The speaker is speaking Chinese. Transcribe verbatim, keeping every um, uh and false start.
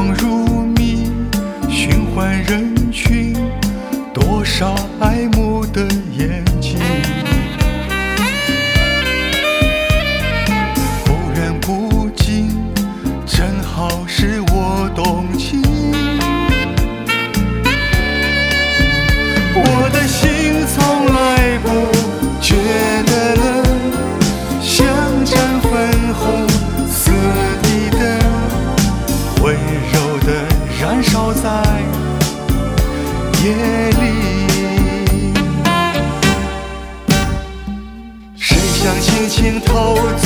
光如迷，循环人群，多少爱慕的眼睛。不远不近，正好是我动情。我的心从来不觉得冷，像盏粉红色的灯，温柔地燃烧在夜里。谁想轻轻偷走